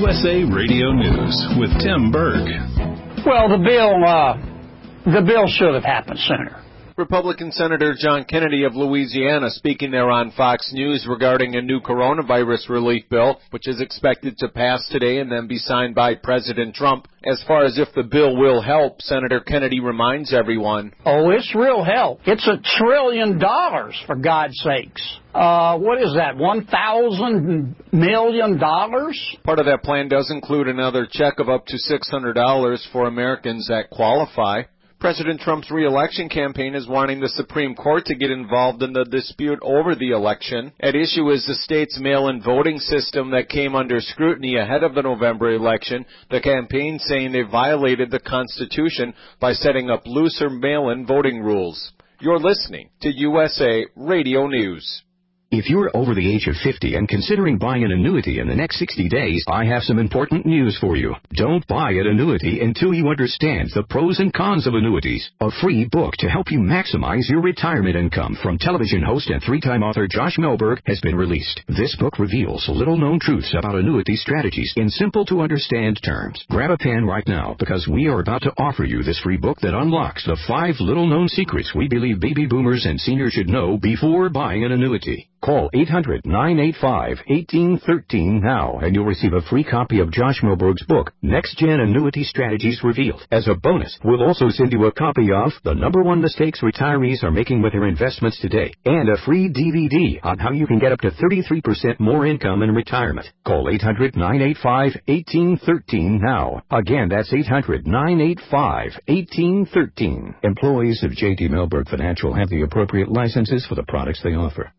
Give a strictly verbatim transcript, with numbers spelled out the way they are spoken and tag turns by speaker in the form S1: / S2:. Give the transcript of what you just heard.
S1: U S A Radio News with Tim Berg.
S2: Well, the bill, uh, the bill should have happened sooner.
S3: Republican Senator John Kennedy of Louisiana speaking there on Fox News regarding a new coronavirus relief bill, which is expected to pass today and then be signed by President Trump. As far as if the bill will help, Senator Kennedy reminds everyone,
S2: Oh, it's real help. It's a trillion dollars, for God's sakes. Uh, what is that, one thousand million dollars?
S3: Part of that plan does include another check of up to six hundred dollars for Americans that qualify. President Trump's re-election campaign is wanting the Supreme Court to get involved in the dispute over the election. At issue is the state's mail-in voting system that came under scrutiny ahead of the November election, the campaign saying they violated the Constitution by setting up looser mail-in voting rules. You're listening to U S A Radio News.
S4: If you're over the age of fifty and considering buying an annuity in the next sixty days, I have some important news for you. Don't buy an annuity until you understand the pros and cons of annuities. A free book to help you maximize your retirement income from television host and three-time author Josh Melberg has been released. This book reveals little-known truths about annuity strategies in simple-to-understand terms. Grab a pen right now because we are about to offer you this free book that unlocks the five little-known secrets we believe baby boomers and seniors should know before buying an annuity. Call eight hundred, nine eight five, one eight one three now and you'll receive a free copy of Josh Melberg's book, Next Gen Annuity Strategies Revealed. As a bonus, we'll also send you a copy of The Number One Mistakes Retirees Are Making with Their Investments Today and a free D V D on how you can get up to thirty-three percent more income in retirement. Call eight hundred, nine eight five, one eight one three now. Again, that's eight hundred, nine eight five, one eight one three. Employees of J D Melberg Financial have the appropriate licenses for the products they offer.